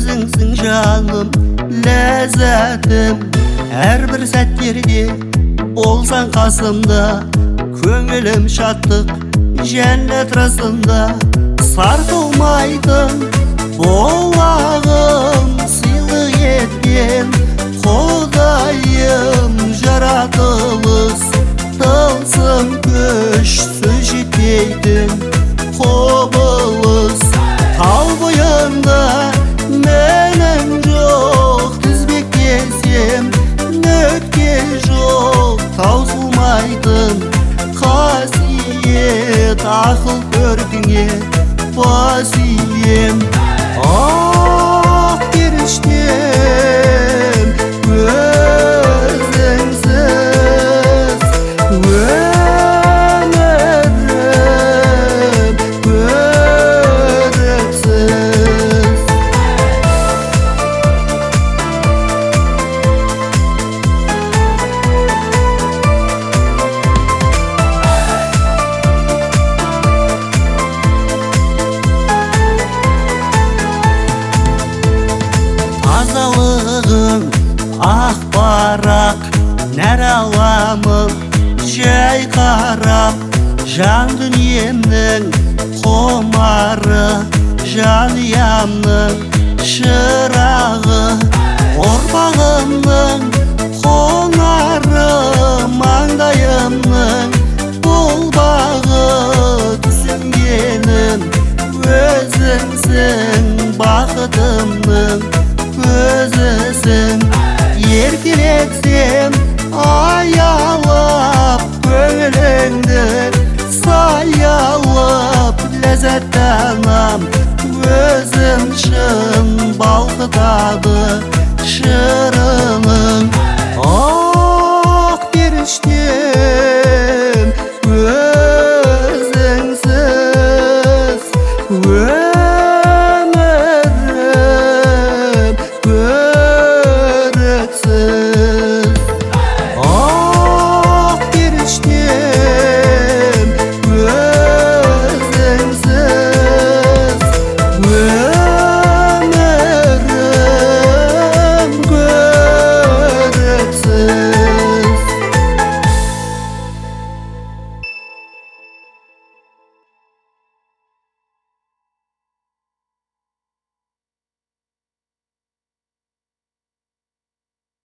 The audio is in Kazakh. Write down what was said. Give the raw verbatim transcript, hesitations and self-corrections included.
өзіңсің жаным, ләззатым. Әрбір сәттерде болсаң қасымда, көңілім шаттық жәннат расында. Сарқылмайтын болағым, сыйлық еткен Құдайым. Жаратылыс тылсым күш, сөз жетпейтін құбылыс. Тал бойында мәнім жоқ, тізбектесем нүкте жоқ. Таусылмайтын қасиет, ақыл көркіңе бас ием. Ақ періштем, өзіңсіз өмірім көріксіз. Тазалығың ақ барақ, нәр аламын жай қарап. Жан дүниемнің құмары, жанұямның шырағы. Ұрпағымның қонары, маңдайымның бұл бағы. Түсінгенім өзіңсің, бақытымның өзісің. Еркелетсем аялап, көңіліңді саялап. Ләззаттанам, өзім шын балқытады